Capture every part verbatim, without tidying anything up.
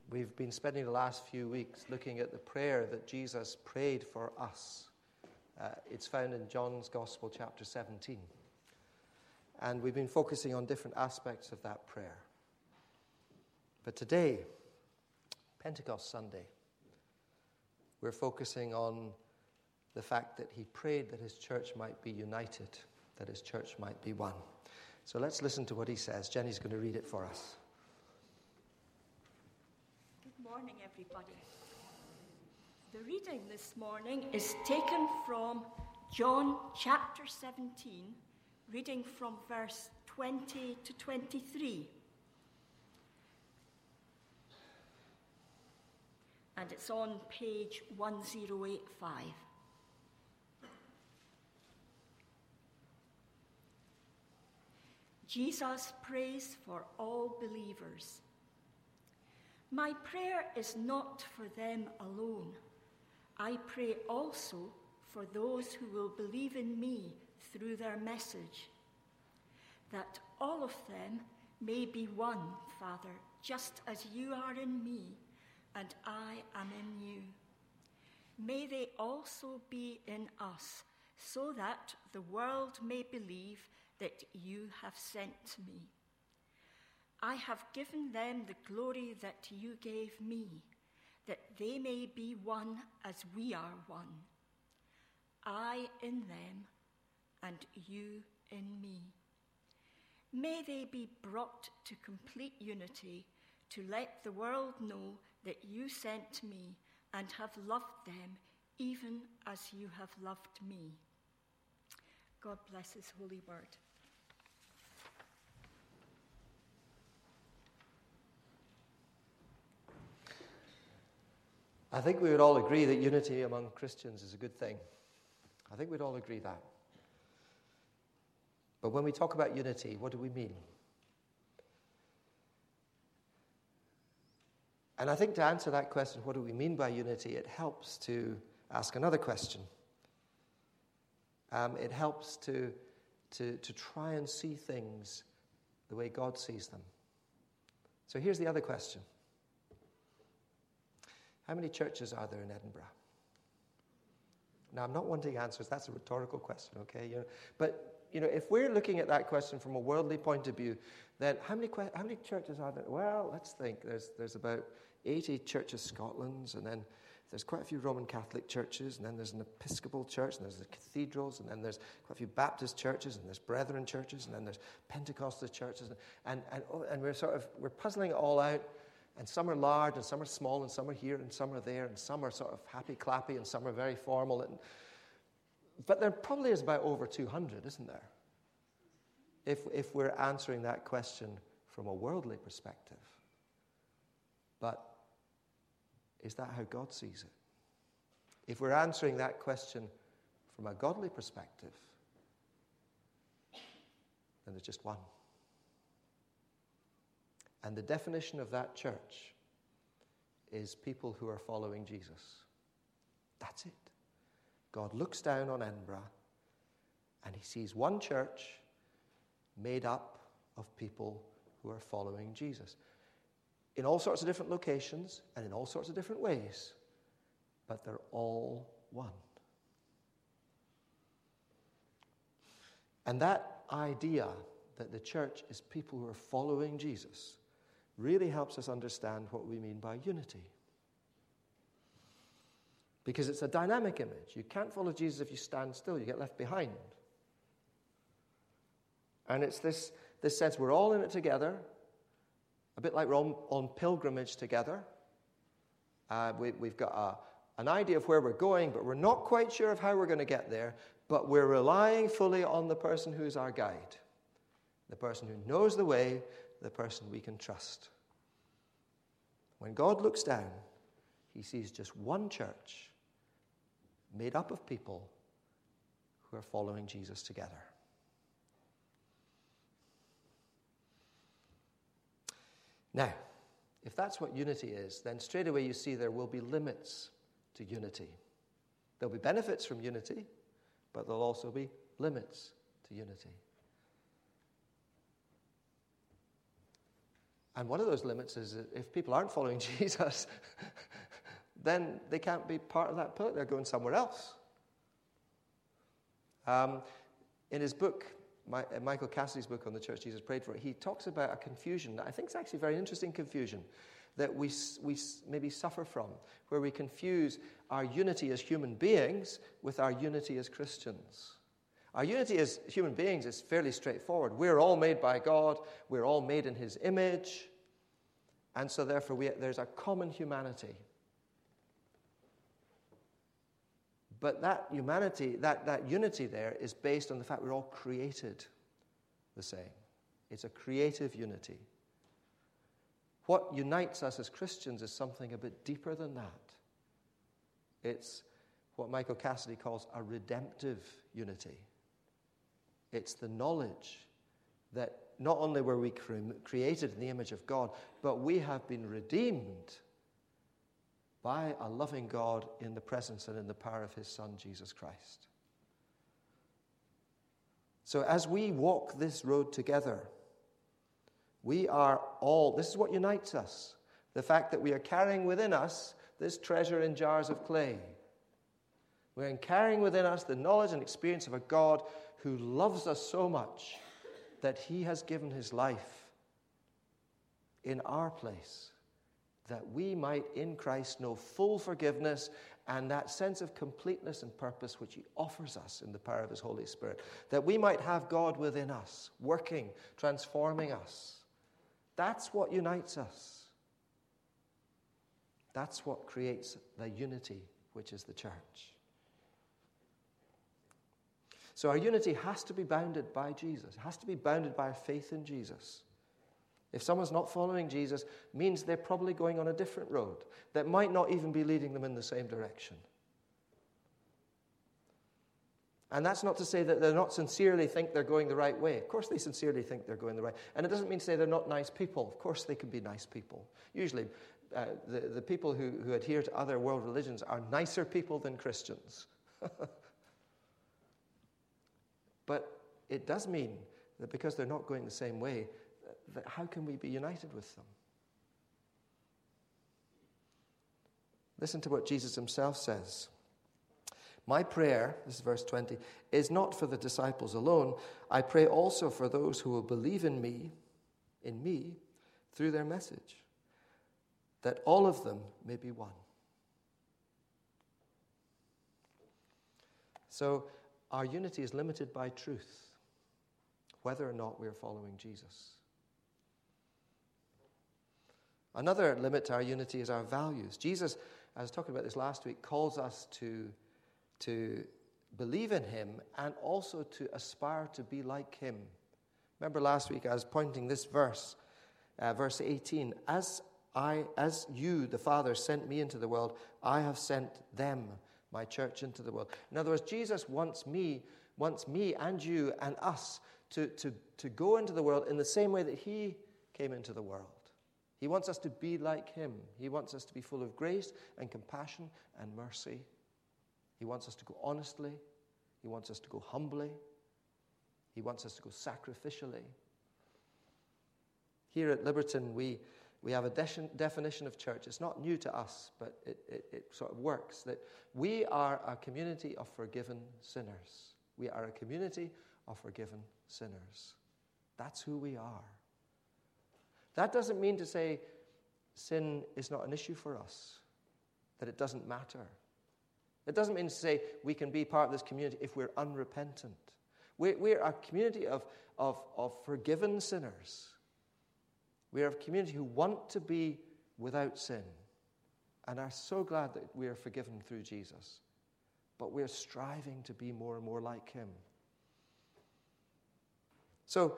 We've been spending the last few weeks looking at the prayer that Jesus prayed for us. Uh, it's found in John's Gospel, chapter seventeen. And we've been focusing on different aspects of that prayer. But today, Pentecost Sunday, we're focusing on the fact that he prayed that his church might be united, that his church might be one. So let's listen to what he says. Jenny's going to read it for us. Good morning, everybody. The reading this morning is taken from John chapter seventeen, reading from verse twenty to twenty-three. And it's on page one oh eight five. Jesus prays for all believers. My prayer is not for them alone. I pray also for those who will believe in me through their message, that all of them may be one, Father, just as you are in me and I am in you. May they also be in us, so that the world may believe that you have sent me. I have given them the glory that you gave me, that they may be one as we are one. I in them, and you in me. May they be brought to complete unity, to let the world know that you sent me and have loved them, even as you have loved me. God bless his holy word. I think we would all agree that unity among Christians is a good thing. I think we'd all agree that. But when we talk about unity, what do we mean? And I think to answer that question, what do we mean by unity, it helps to ask another question. Um, it helps to, to, to try and see things the way God sees them. So here's the other question. How many churches are there in Edinburgh? Now, I'm not wanting answers. That's a rhetorical question, okay? You know, but, you know, if we're looking at that question from a worldly point of view, then how many how many churches are there? Well, let's think. There's there's about eighty Church of Scotland, and then there's quite a few Roman Catholic churches, and then there's an Episcopal church, and there's the cathedrals, and then there's quite a few Baptist churches, and there's Brethren churches, and then there's Pentecostal churches, and and and we're sort of we're puzzling it all out. And some are large, and some are small, and some are here, and some are there, and some are sort of happy-clappy, and some are very formal. And, but there probably is about over two hundred, isn't there? If, if we're answering that question from a worldly perspective. But is that how God sees it? If we're answering that question from a godly perspective, then there's just one. And the definition of that church is people who are following Jesus. That's it. God looks down on Edinburgh and he sees one church made up of people who are following Jesus. In all sorts of different locations and in all sorts of different ways. But they're all one. And that idea that the church is people who are following Jesus really helps us understand what we mean by unity. Because it's a dynamic image. You can't follow Jesus if you stand still. You get left behind. And it's this, this sense we're all in it together, a bit like we're on, on pilgrimage together. Uh, we, we've got a, an idea of where we're going, but we're not quite sure of how we're going to get there, but we're relying fully on the person who's our guide, the person who knows the way, the person we can trust. When God looks down, he sees just one church made up of people who are following Jesus together. Now, if that's what unity is, then straight away you see there will be limits to unity. There'll be benefits from unity, but there'll also be limits to unity. And one of those limits is that if people aren't following Jesus, then they can't be part of that boat. They're going somewhere else. Um, in his book, My, uh, Michael Cassidy's book on the church Jesus prayed for, he talks about a confusion that I think is actually a very interesting confusion that we, we maybe suffer from, where we confuse our unity as human beings with our unity as Christians. Our unity as human beings is fairly straightforward. We're all made by God. We're all made in his image. And so therefore we, there's a common humanity. But that humanity, that, that unity there is based on the fact we're all created the same. It's a creative unity. What unites us as Christians is something a bit deeper than that. It's what Michael Cassidy calls a redemptive unity. It's the knowledge that not only were we cre- created in the image of God, but we have been redeemed by a loving God in the presence and in the power of his Son, Jesus Christ. So as we walk this road together, we are all, this is what unites us, the fact that we are carrying within us this treasure in jars of clay. We're carrying within us the knowledge and experience of a God who loves us so much that he has given his life in our place, that we might in Christ know full forgiveness and that sense of completeness and purpose which he offers us in the power of his Holy Spirit, that we might have God within us, working, transforming us. That's what unites us. That's what creates the unity which is the church. So our unity has to be bounded by Jesus. It has to be bounded by our faith in Jesus. If someone's not following Jesus, it means they're probably going on a different road that might not even be leading them in the same direction. And that's not to say that they not sincerely think they're going the right way. Of course they sincerely think they're going the right way. And it doesn't mean to say they're not nice people. Of course they can be nice people. Usually uh, the, the people who, who adhere to other world religions are nicer people than Christians. But it does mean that because they're not going the same way, that how can we be united with them? Listen to what Jesus himself says. My prayer, this is verse twenty, is not for the disciples alone. I pray also for those who will believe in me, in me, through their message, that all of them may be one. So our unity is limited by truth, whether or not we are following Jesus. Another limit to our unity is our values. Jesus, I was talking about this last week, calls us to, to believe in him and also to aspire to be like him. Remember last week I was pointing this verse, uh, verse eighteen. As I, as you, the Father, sent me into the world, I have sent them, my church, into the world. In other words, Jesus wants me, wants me and you and us to, to, to go into the world in the same way that he came into the world. He wants us to be like him. He wants us to be full of grace and compassion and mercy. He wants us to go honestly. He wants us to go humbly. He wants us to go sacrificially. Here at Liberton, we, we have a de- definition of church. It's not new to us, but it, it, it sort of works. That we are a community of forgiven sinners. We are a community of forgiven sinners. That's who we are. That doesn't mean to say sin is not an issue for us, that it doesn't matter. It doesn't mean to say we can be part of this community if we're unrepentant. We're, we're a community of, of, of forgiven sinners. We're a community who want to be without sin and are so glad that we are forgiven through Jesus. But we're striving to be more and more like him. So,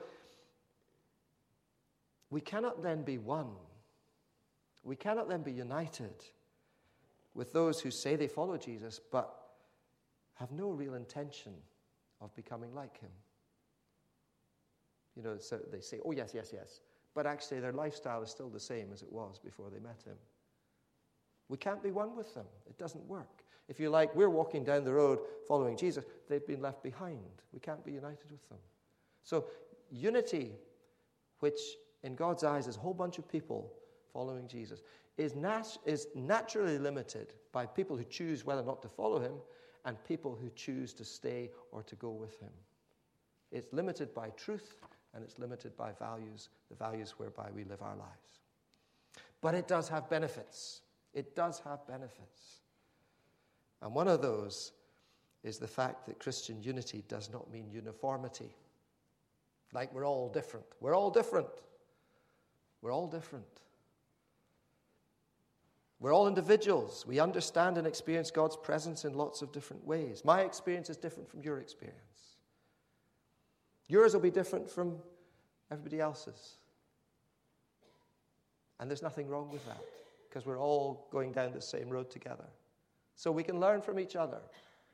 we cannot then be one. We cannot then be united with those who say they follow Jesus but have no real intention of becoming like him. You know, so they say, oh, yes, yes, yes. But actually their lifestyle is still the same as it was before they met him. We can't be one with them. It doesn't work. If you like, we're walking down the road following Jesus. They've been left behind. We can't be united with them. So unity, which in God's eyes, is a whole bunch of people following Jesus, is, nat- is naturally limited by people who choose whether or not to follow him and people who choose to stay or to go with him. It's limited by truth, and it's limited by values, the values whereby we live our lives. But it does have benefits. It does have benefits. And one of those is the fact that Christian unity does not mean uniformity. Like we're all different. We're all different. We're all different. We're all individuals. We understand and experience God's presence in lots of different ways. My experience is different from your experience. Yours will be different from everybody else's. And there's nothing wrong with that, because we're all going down the same road together. So we can learn from each other.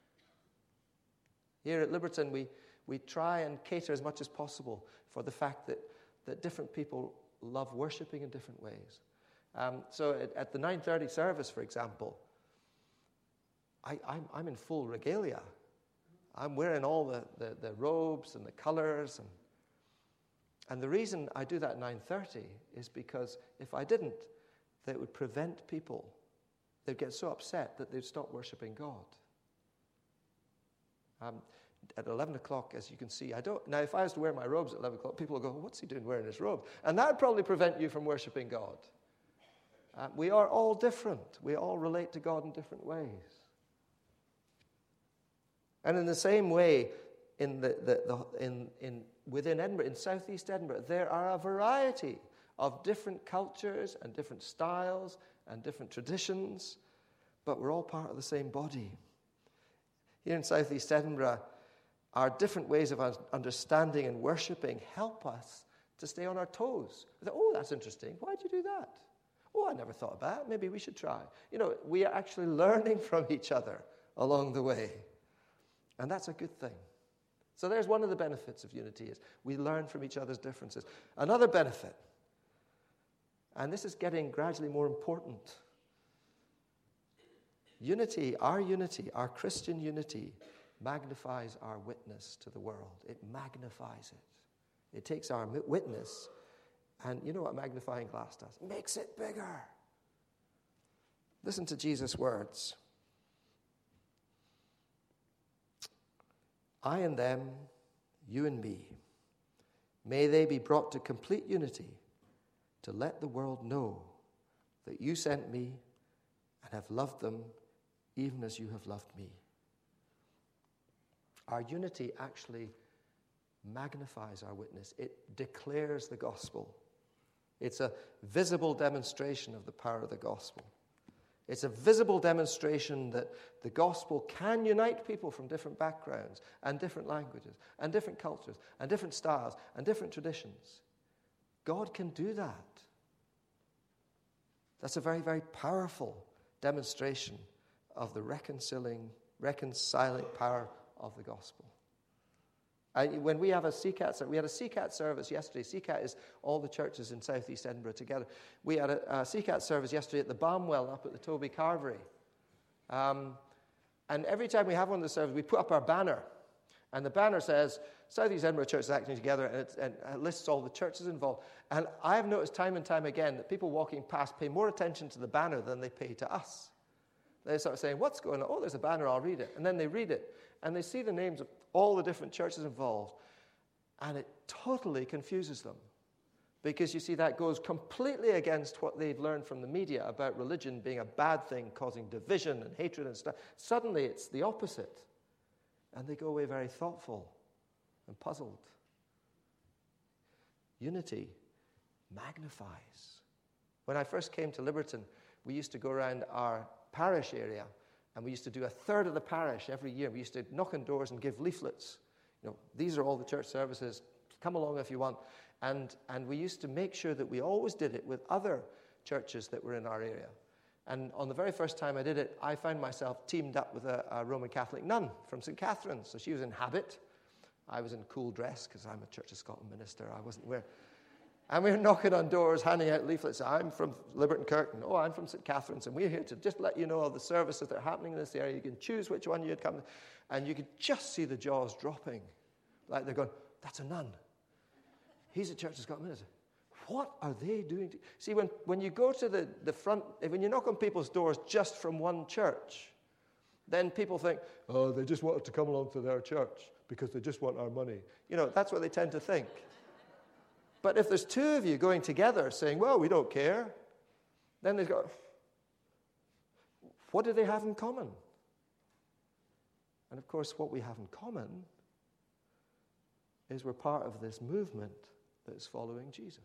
Here at Liberton, we, we try and cater as much as possible for the fact that, that different people love worshiping in different ways. Um, so at, at the nine thirty service, for example, I, I'm, I'm in full regalia. I'm wearing all the, the, the robes and the colors. And, and the reason I do that at nine thirty is because if I didn't, that would prevent people. They'd get so upset that they'd stop worshiping God. Um, at eleven o'clock, as you can see, I don't. Now, if I was to wear my robes at eleven o'clock, people will go, what's he doing wearing his robe? And that would probably prevent you from worshiping God. Uh, we are all different. We all relate to God in different ways. And in the same way, in the, the, the, in, in, within Edinburgh, in southeast Edinburgh, there are a variety of different cultures and different styles and different traditions, but we're all part of the same body. Here in southeast Edinburgh, our different ways of understanding and worshipping help us to stay on our toes. Oh, that's interesting. Why'd you do that? Oh, I never thought of that. Maybe we should try. You know, we are actually learning from each other along the way. And that's a good thing. So there's one of the benefits of unity, is we learn from each other's differences. Another benefit, and this is getting gradually more important, unity, our unity, our Christian unity, magnifies our witness to the world. It magnifies it. It takes our witness, and you know what magnifying glass does? It makes it bigger. Listen to Jesus' words. I and them, you and me, may they be brought to complete unity, to let the world know that you sent me and have loved them even as you have loved me. Our unity actually magnifies our witness. It declares the gospel. It's a visible demonstration of the power of the gospel. It's a visible demonstration that the gospel can unite people from different backgrounds and different languages and different cultures and different styles and different traditions. God can do that. That's a very, very powerful demonstration of the reconciling, reconciling power of the gospel. And when we have a C CAT, we had a C CAT service yesterday. C CAT is all the churches in southeast Edinburgh together. We had a, a C CAT service yesterday at the Balmwell up at the Toby Carvery. Um, and every time we have one of the services, we put up our banner. And the banner says, Southeast Edinburgh Church is acting together, and it, and it lists all the churches involved. And I have noticed time and time again that people walking past pay more attention to the banner than they pay to us. They start saying, what's going on? Oh, there's a banner, I'll read it. And then they read it, and they see the names of all the different churches involved, and it totally confuses them. Because you see, that goes completely against what they've learned from the media about religion being a bad thing, causing division and hatred and stuff. Suddenly it's the opposite. And they go away very thoughtful and puzzled. Unity magnifies. When I first came to Liberton, we used to go around our parish area, and we used to do a third of the parish every year. We used to knock on doors and give leaflets. You know, these are all the church services. Come along if you want. And, and we used to make sure that we always did it with other churches that were in our area. And on the very first time I did it, I found myself teamed up with a, a Roman Catholic nun from Saint Catherine's. So she was in habit. I was in cool dress because I'm a Church of Scotland minister. I wasn't wearing... And we were knocking on doors, handing out leaflets. I'm from Liberton Kirkton. Oh, I'm from Saint Catherine's. And we're here to just let you know all the services that are happening in this area. You can choose which one you'd come to. And you could just see the jaws dropping. Like they're going, that's a nun. He's a Church of Scotland minister. what are they doing? To... See, when, when you go to the, the front, when you knock on people's doors just from one church, then people think, oh, they just wanted to come along to their church because they just want our money. You know, that's what they tend to think. But if there's two of you going together saying, well, we don't care, then they've got, what do they have in common? And of course, what we have in common is we're part of this movement that is following Jesus.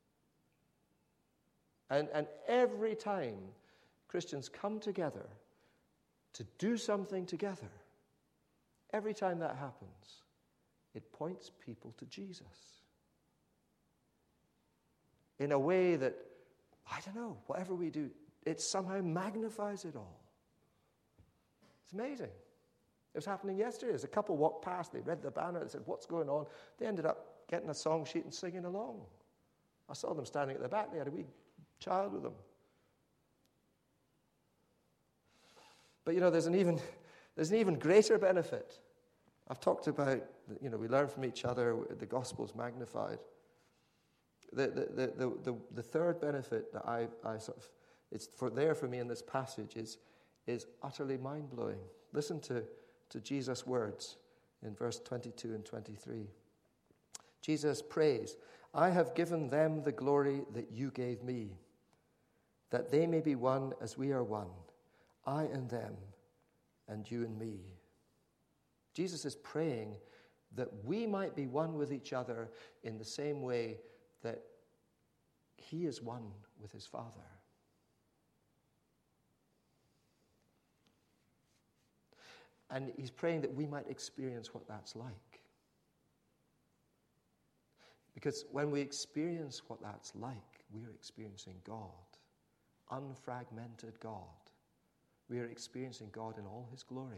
And, and every time Christians come together to do something together, every time that happens, it points people to Jesus in a way that, I don't know, whatever we do, it somehow magnifies it all. It's amazing. It was happening yesterday. As a couple walked past, they read the banner, they said, what's going on? They ended up getting a song sheet and singing along. I saw them standing at the back. They had a wee child with them. But, you know, there's an even, there's an even greater benefit. I've talked about, you know, we learn from each other, the gospel's magnified. The, the, the, the, the, the third benefit that I, I sort of, it's for there for me in this passage is, is utterly mind-blowing. Listen to, to Jesus' words in verse twenty-two and twenty-three. Jesus prays, I have given them the glory that you gave me, that they may be one as we are one, I and them, and you and me. Jesus is praying that we might be one with each other in the same way that he is one with his Father. And he's praying that we might experience what that's like. Because when we experience what that's like, we are experiencing God, unfragmented God. We are experiencing God in all his glory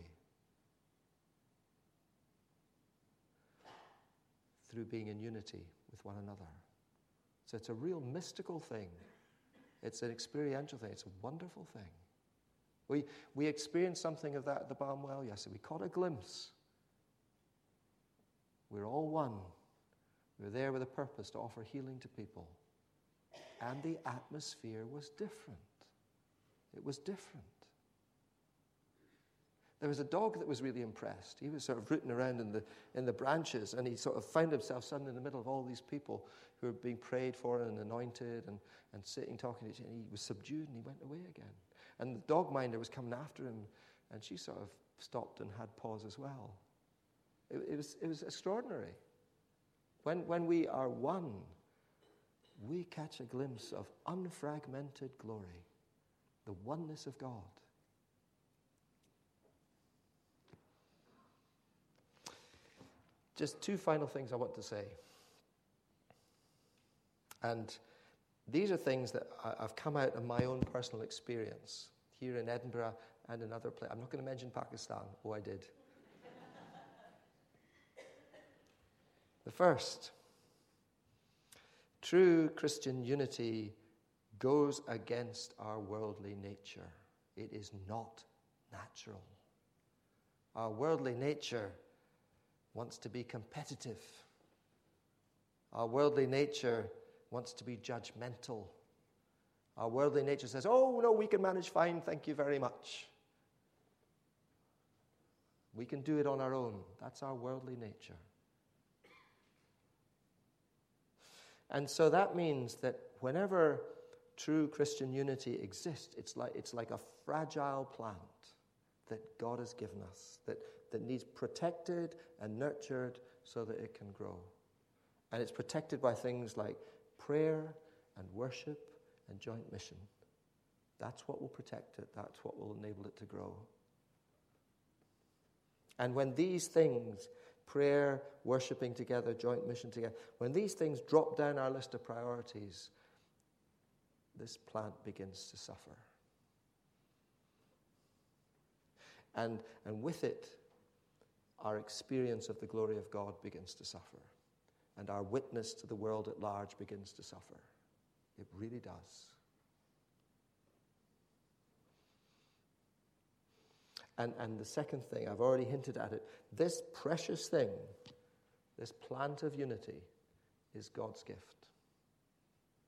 through being in unity with one another. So it's a real mystical thing. It's an experiential thing. It's a wonderful thing. We, we experienced something of that at the Balm Well yesterday. We caught a glimpse. We're all one. We're there with a purpose to offer healing to people. And the atmosphere was different. It was different. There was a dog that was really impressed. He was sort of rooting around in the in the branches, and he sort of found himself suddenly in the middle of all these people who were being prayed for and anointed and, and sitting, talking to each other. And he was subdued, and he went away again. And the dog minder was coming after him, and she sort of stopped and had pause as well. It, it was it was extraordinary. When when we are one, we catch a glimpse of unfragmented glory, the oneness of God. Just two final things I want to say. And these are things that I've come out of my own personal experience here in Edinburgh and in other places. I'm not going to mention Pakistan. Oh, I did. The first, true Christian unity goes against our worldly nature. It is not natural. Our worldly nature wants to be competitive. Our worldly nature wants to be judgmental. Our worldly nature says, oh, no, we can manage fine, thank you very much. We can do it on our own. That's our worldly nature. And so that means that whenever true Christian unity exists, it's like, it's like a fragile plant that God has given us, that that needs protected and nurtured so that it can grow. And it's protected by things like prayer and worship and joint mission. That's what will protect it. That's what will enable it to grow. And when these things, prayer, worshiping together, joint mission together, when these things drop down our list of priorities, this plant begins to suffer. And, and with it, our experience of the glory of God begins to suffer. And our witness to the world at large begins to suffer. It really does. And, and the second thing, I've already hinted at it, this precious thing, this plant of unity, is God's gift.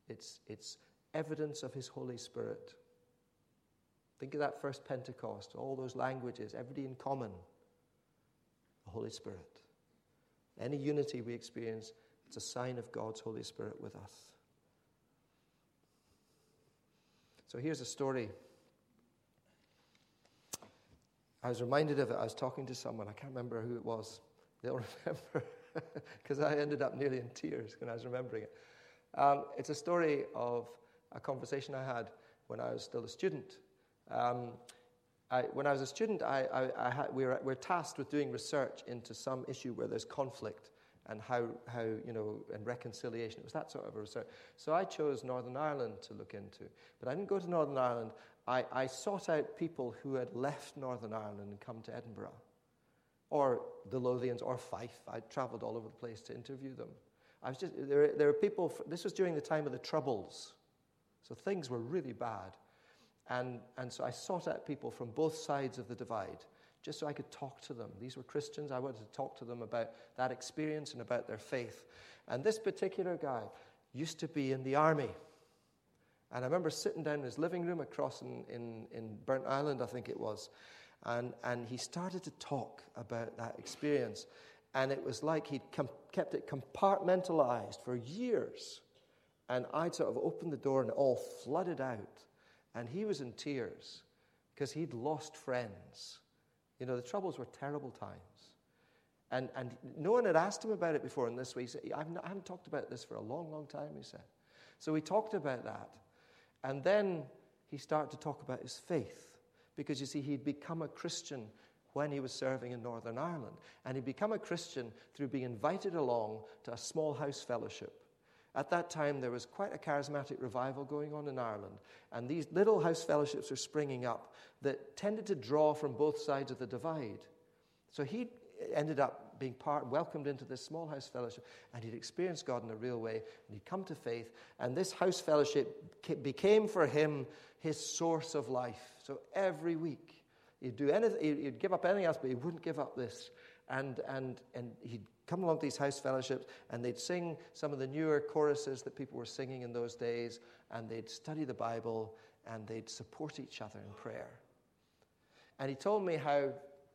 It's, it's evidence of his Holy Spirit. Think of that first Pentecost, all those languages, everybody in common. The Holy Spirit. Any unity we experience, it's a sign of God's Holy Spirit with us. So here's a story. I was reminded of it. I was talking to someone. I can't remember who it was. They'll remember because I ended up nearly in tears when I was remembering it. Um, it's a story of a conversation I had when I was still a student. Um, I, when I was a student, I, I, I had, we were, we're tasked with doing research into some issue where there's conflict and how, how, you know, and reconciliation. It was that sort of a research. So I chose Northern Ireland to look into. But I didn't go to Northern Ireland. I, I sought out people who had left Northern Ireland and come to Edinburgh, or the Lothians, or Fife. I travelled all over the place to interview them. I was just there. There were people. This was during the time of the Troubles, so things were really bad, and and so I sought out people from both sides of the divide, just so I could talk to them. These were Christians. I wanted to talk to them about that experience and about their faith. And this particular guy used to be in the army. And I remember sitting down in his living room across in, in, in Burnt Island, I think it was, and, and he started to talk about that experience. And it was like he'd com- kept it compartmentalized for years. And I'd sort of opened the door and it all flooded out. And he was in tears because he'd lost friends. You know, the Troubles were terrible times. And and no one had asked him about it before in this way. He said, I've not, I haven't talked about this for a long, long time, he said. So we talked about that. And then he started to talk about his faith. Because, you see, he'd become a Christian when he was serving in Northern Ireland. And he'd become a Christian through being invited along to a small house fellowship. At that time, there was quite a charismatic revival going on in Ireland. And these little house fellowships were springing up that tended to draw from both sides of the divide. So he ended up being part, welcomed into this small house fellowship, and he'd experienced God in a real way, and he'd come to faith, and this house fellowship became for him his source of life. So every week, he'd do anything, he'd give up anything else, but he wouldn't give up this. And and and he'd come along to these house fellowships, and they'd sing some of the newer choruses that people were singing in those days, and they'd study the Bible, and they'd support each other in prayer. And he told me how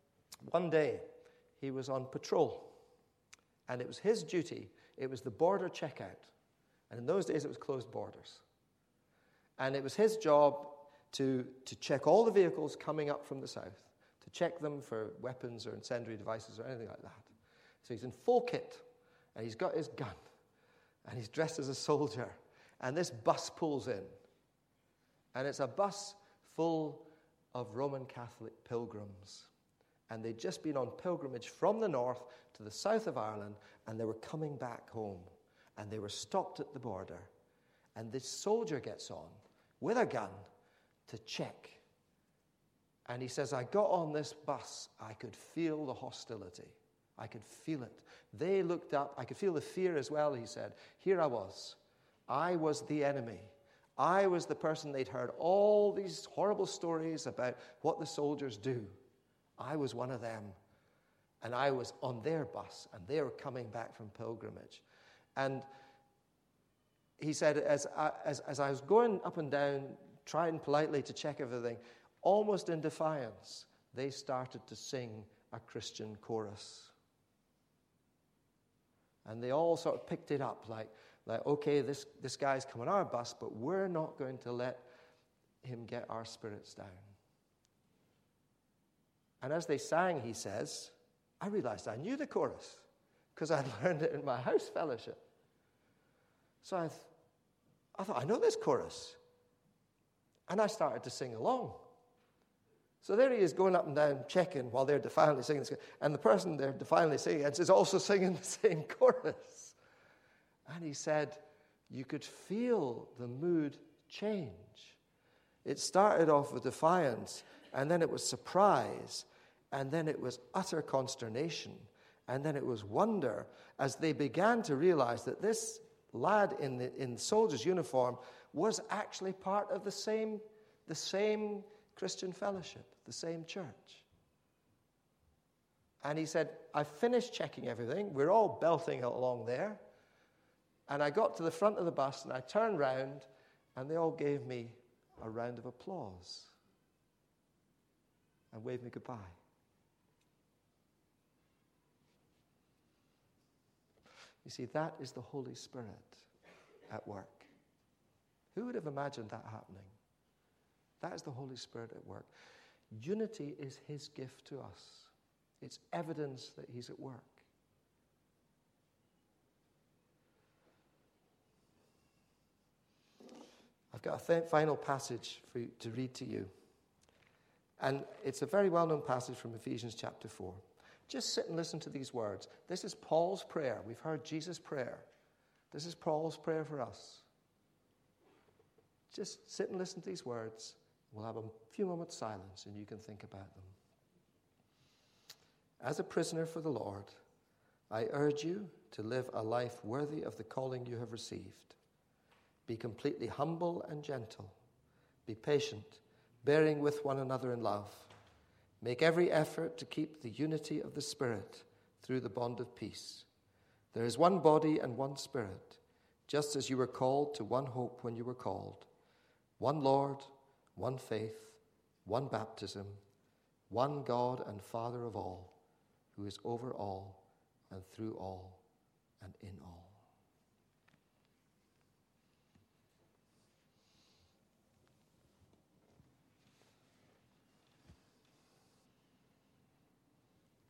one day he was on patrol, and it was his duty. It was the border checkout, and in those days it was closed borders. And it was his job to, to check all the vehicles coming up from the south, to check them for weapons or incendiary devices or anything like that. So he's in full kit, and he's got his gun, and he's dressed as a soldier, and this bus pulls in. And it's a bus full of Roman Catholic pilgrims. And they'd just been on pilgrimage from the north to the south of Ireland, and they were coming back home. And they were stopped at the border. And this soldier gets on with a gun to check. And he says, I got on this bus, I could feel the hostility. I could feel it. They looked up, I could feel the fear as well, he said. Here I was. I was the enemy. I was the person they'd heard all these horrible stories about what the soldiers do. I was one of them. And I was on their bus, and they were coming back from pilgrimage. And he said, as I, as, as I was going up and down, trying politely to check everything, almost in defiance, they started to sing a Christian chorus. And they all sort of picked it up, like, like okay, this, this guy's come on our bus, but we're not going to let him get our spirits down. And as they sang, he says, I realized I knew the chorus because I'd learned it in my house fellowship. So I, th- I thought, I know this chorus. And I started to sing along. So there he is going up and down, checking while they're defiantly singing this. And the person they're defiantly singing against is also singing the same chorus. And he said, you could feel the mood change. It started off with defiance, and then it was surprise, and then it was utter consternation, and then it was wonder as they began to realize that this lad in the in the soldier's uniform was actually part of the same, the same Christian fellowship, the same church. And he said, I finished checking everything. We're all belting along there. And I got to the front of the bus and I turned round and they all gave me a round of applause and waved me goodbye. You see, that is the Holy Spirit at work. Who would have imagined that happening? That is the Holy Spirit at work. Unity is his gift to us. It's evidence that he's at work. I've got a th- final passage for you to read to you. And it's a very well-known passage from Ephesians chapter four. Just sit and listen to these words. This is Paul's prayer. We've heard Jesus' prayer. This is Paul's prayer for us. Just sit and listen to these words. We'll have a few moments silence and you can think about them. As a prisoner for the Lord, I urge you to live a life worthy of the calling you have received. Be completely humble and gentle. Be patient, bearing with one another in love. Make every effort to keep the unity of the Spirit through the bond of peace. There is one body and one Spirit, just as you were called to one hope when you were called. One Lord, one faith, one baptism, one God and Father of all, who is over all and through all and in all.